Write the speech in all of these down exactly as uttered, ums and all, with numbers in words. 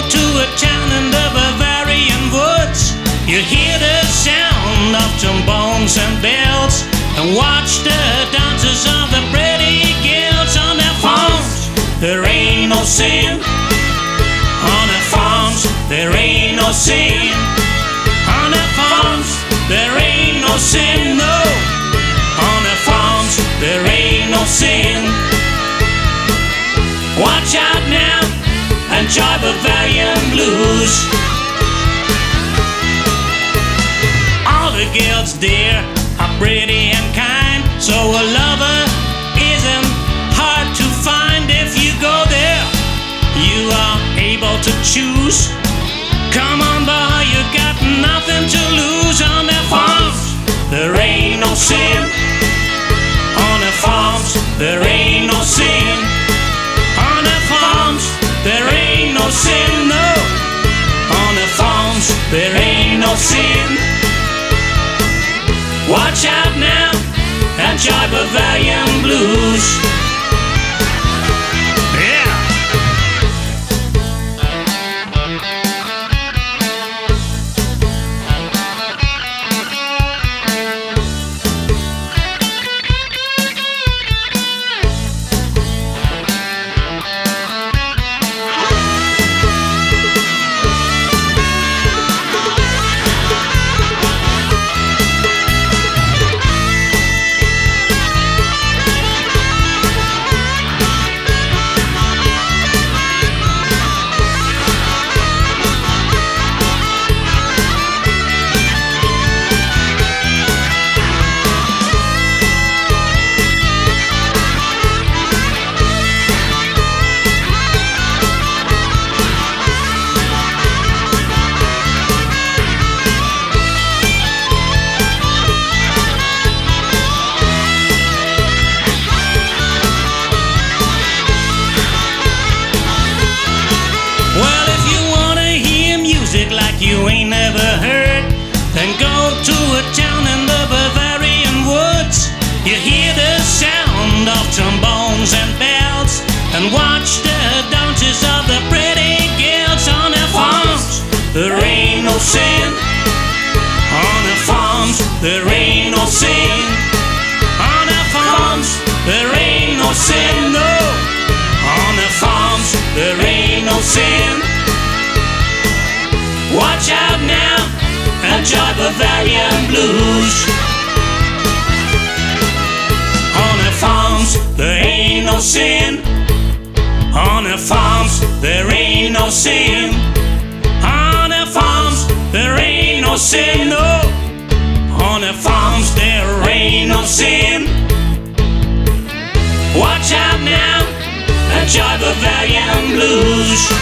to a town in the Bavarian woods, you hear the sound of trombones and bells, and watch the dances of the pretty girls on their farms. There ain't no sin on the farms. There ain't no sin on the farms. There ain't no sin, no. On the farms, there ain't no sin. Watch out now, enjoy Bavarian blues. All the girls there are pretty and kind, so a lover isn't hard to find. If you go there, you are able to choose. Come on boy, you got nothing to lose. On the farms, there ain't no sin. On the farms, there ain't no sin. On the farms, there ain't no sin, no. On the farms, there ain't no sin. Watch out now, enjoy Bavarian blues. Yeah. Like you ain't never heard, then go to a town in the Bavarian woods. You hear the sound of trombones and bells, and watch the dances of the pretty girls on the farms. There ain't no sin on the farms. There ain't no sin on the farms. There ain't no sin, no. On the farms, there ain't no sin. Watch out now, enjoy Bavarian blues. On the farms, there ain't no sin. On the farms, there ain't no sin. On the farms, there ain't no sin, no. On the farms, there ain't no sin. Watch out now, enjoy Bavarian blues.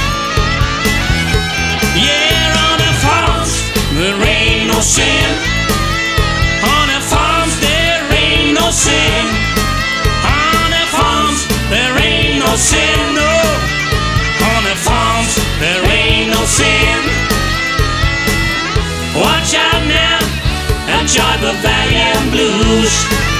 Yeah. There ain't no sin. On the farms, there ain't no sin. On the farms, there ain't no sin, no. On the farms, there ain't no sin. Watch out now, enjoy Bavarian blues.